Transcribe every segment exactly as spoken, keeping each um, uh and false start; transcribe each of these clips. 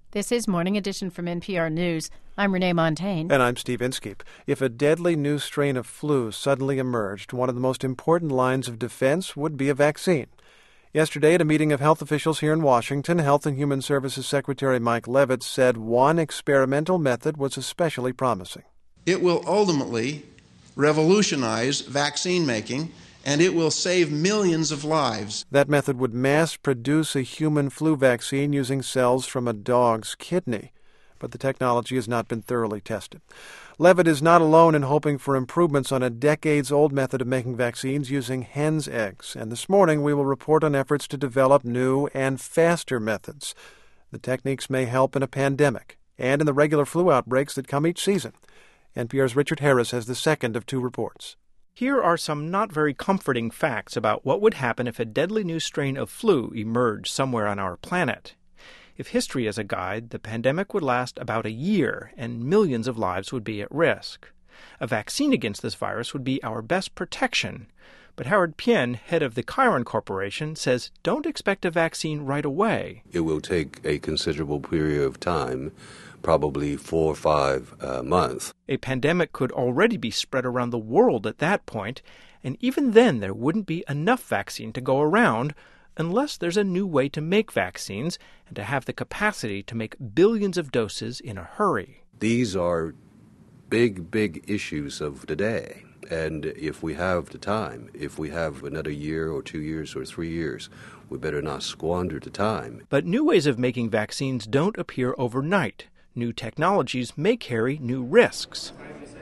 This is Morning Edition from N P R News. I'm Renee Montaigne. And I'm Steve Inskeep. If a deadly new strain of flu suddenly emerged, one of the most important lines of defense would be a vaccine. Yesterday, at a meeting of health officials here in Washington, Health and Human Services Secretary Mike Leavitt said one experimental method was especially promising. It will ultimately revolutionize vaccine making, and it will save millions of lives. That method would mass produce a human flu vaccine using cells from a dog's kidney. But the technology has not been thoroughly tested. Leavitt is not alone in hoping for improvements on a decades-old method of making vaccines using hens' eggs. And this morning we will report on efforts to develop new and faster methods. The techniques may help in a pandemic and in the regular flu outbreaks that come each season. N P R's Richard Harris has the second of two reports. Here are some not very comforting facts about what would happen if a deadly new strain of flu emerged somewhere on our planet. If history is a guide, the pandemic would last about a year, and millions of lives would be at risk. A vaccine against this virus would be our best protection. But Howard Pien, head of the Chiron Corporation, says don't expect a vaccine right away. It will take a considerable period of time, probably four or five uh, months. A pandemic could already be spread around the world at that point, and even then there wouldn't be enough vaccine to go around unless there's a new way to make vaccines and to have the capacity to make billions of doses in a hurry. These are big, big issues of the day. And if we have the time, if we have another year or two years or three years, we better not squander the time. But new ways of making vaccines don't appear overnight. New technologies may carry new risks.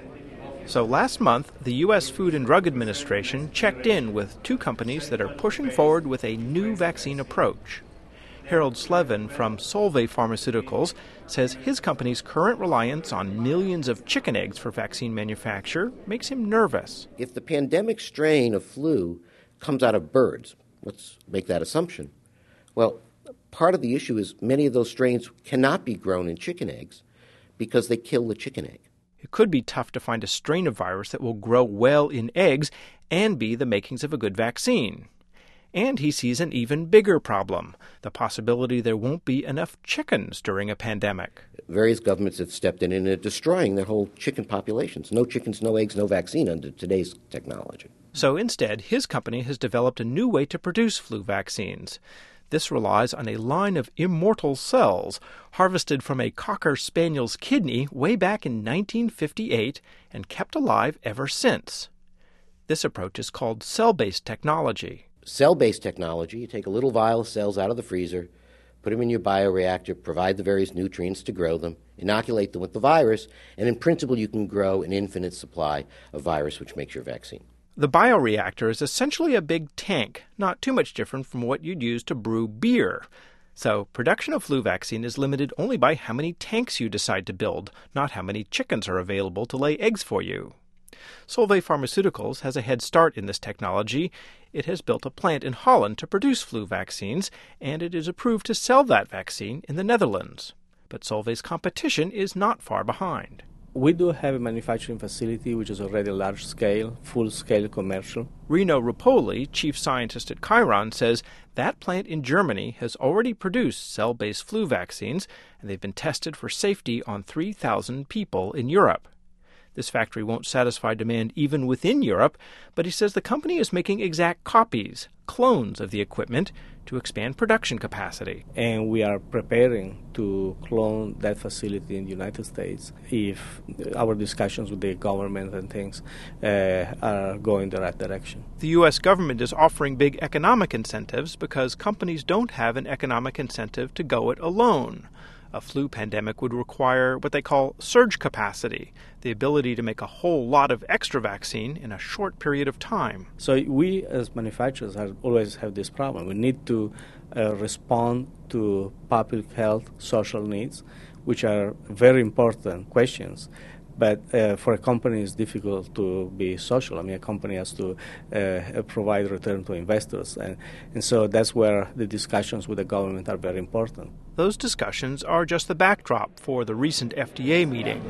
So last month, the U S Food and Drug Administration checked in with two companies that are pushing forward with a new vaccine approach. Harold Slevin from Solvay Pharmaceuticals says his company's current reliance on millions of chicken eggs for vaccine manufacture makes him nervous. If the pandemic strain of flu comes out of birds, let's make that assumption, well, part of the issue is many of those strains cannot be grown in chicken eggs because they kill the chicken egg. It could be tough to find a strain of virus that will grow well in eggs and be the makings of a good vaccine. And he sees an even bigger problem, the possibility there won't be enough chickens during a pandemic. Various governments have stepped in and are destroying their whole chicken populations. No chickens, no eggs, no vaccine under today's technology. So instead, his company has developed a new way to produce flu vaccines. This relies on a line of immortal cells harvested from a Cocker Spaniel's kidney way back in nineteen fifty-eight and kept alive ever since. This approach is called cell-based technology. Cell-based technology, you take a little vial of cells out of the freezer, put them in your bioreactor, provide the various nutrients to grow them, inoculate them with the virus, and in principle you can grow an infinite supply of virus, which makes your vaccine. The bioreactor is essentially a big tank, not too much different from what you'd use to brew beer. So production of flu vaccine is limited only by how many tanks you decide to build, not how many chickens are available to lay eggs for you. Solvay Pharmaceuticals has a head start in this technology. It has built a plant in Holland to produce flu vaccines, and it is approved to sell that vaccine in the Netherlands. But Solvay's competition is not far behind. We do have a manufacturing facility which is already large-scale, full-scale commercial. Rino Rapoli, chief scientist at Chiron, says that plant in Germany has already produced cell-based flu vaccines, and they've been tested for safety on three thousand people in Europe. This factory won't satisfy demand even within Europe, but he says the company is making exact copies, clones of the equipment, to expand production capacity. And we are preparing to clone that facility in the United States if our discussions with the government and things uh, are going the right direction. The U S government is offering big economic incentives because companies don't have an economic incentive to go it alone. A flu pandemic would require what they call surge capacity, the ability to make a whole lot of extra vaccine in a short period of time. So we as manufacturers have always have this problem. We need to uh, respond to public health, social needs, which are very important questions. But uh, for a company, it's difficult to be social. I mean, a company has to uh, provide return to investors. And, and so that's where the discussions with the government are very important. Those discussions are just the backdrop for the recent F D A meeting.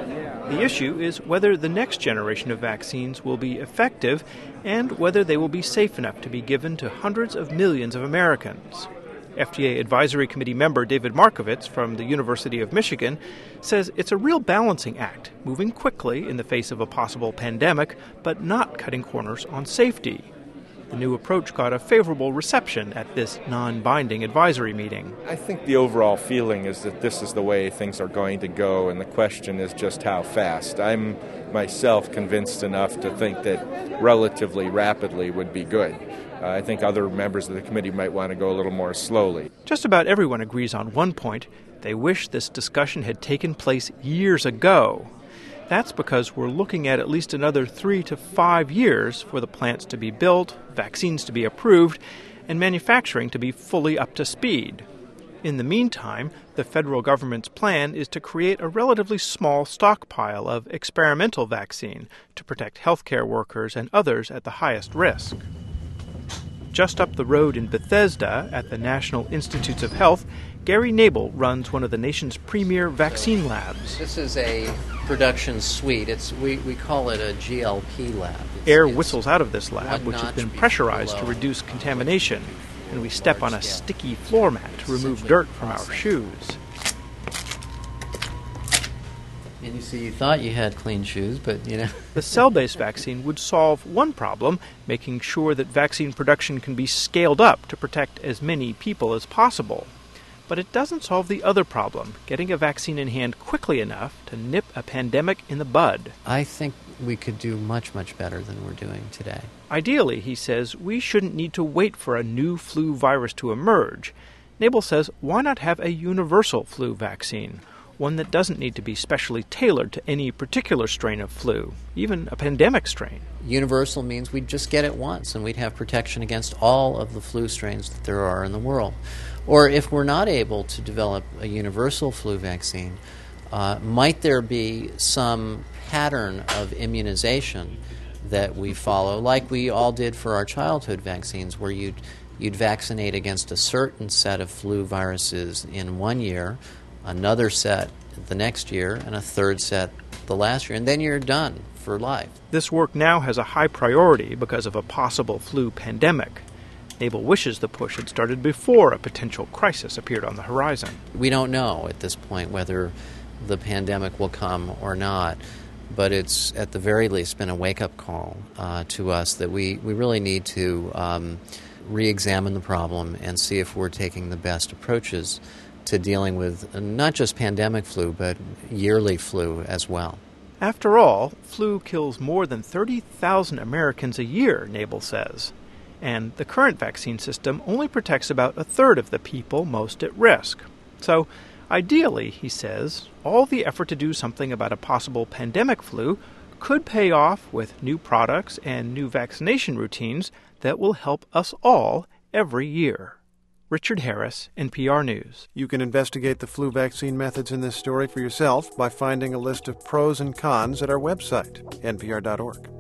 The issue is whether the next generation of vaccines will be effective and whether they will be safe enough to be given to hundreds of millions of Americans. F D A Advisory Committee member David Markovitz from the University of Michigan says it's a real balancing act, moving quickly in the face of a possible pandemic, but not cutting corners on safety. The new approach got a favorable reception at this non-binding advisory meeting. I think the overall feeling is that this is the way things are going to go, and the question is just how fast. I'm myself convinced enough to think that relatively rapidly would be good. Uh, I think other members of the committee might want to go a little more slowly. Just about everyone agrees on one point. They wish this discussion had taken place years ago. That's because we're looking at at least another three to five years for the plants to be built, vaccines to be approved, and manufacturing to be fully up to speed. In the meantime, the federal government's plan is to create a relatively small stockpile of experimental vaccine to protect healthcare workers and others at the highest risk. Just up the road in Bethesda at the National Institutes of Health, Gary Nabel runs one of the nation's premier vaccine labs. This is a production suite. It's we, we call it a G L P lab. It's, Air it's whistles out of this lab, which has been pressurized to reduce contamination, and we step on a sticky floor mat to remove dirt from our shoes. And you see, you thought you had clean shoes, but, you know. The cell-based vaccine would solve one problem, making sure that vaccine production can be scaled up to protect as many people as possible. But it doesn't solve the other problem, getting a vaccine in hand quickly enough to nip a pandemic in the bud. I think we could do much, much better than we're doing today. Ideally, he says, we shouldn't need to wait for a new flu virus to emerge. Nabel says, why not have a universal flu vaccine? One that doesn't need to be specially tailored to any particular strain of flu, even a pandemic strain. Universal means we'd just get it once and we'd have protection against all of the flu strains that there are in the world. Or if we're not able to develop a universal flu vaccine, uh, might there be some pattern of immunization that we follow, like we all did for our childhood vaccines, where you'd, you'd vaccinate against a certain set of flu viruses in one year, another set the next year, and a third set the last year, and then you're done for life. This work now has a high priority because of a possible flu pandemic. Nabel wishes the push had started before a potential crisis appeared on the horizon. We don't know at this point whether the pandemic will come or not, but it's at the very least been a wake-up call uh, to us that we, we really need to um, re-examine the problem and see if we're taking the best approaches to dealing with not just pandemic flu, but yearly flu as well. After all, flu kills more than thirty thousand Americans a year, Nabel says. And the current vaccine system only protects about a third of the people most at risk. So, ideally, he says, all the effort to do something about a possible pandemic flu could pay off with new products and new vaccination routines that will help us all every year. Richard Harris, N P R News. You can investigate the flu vaccine methods in this story for yourself by finding a list of pros and cons at our website, N P R dot org.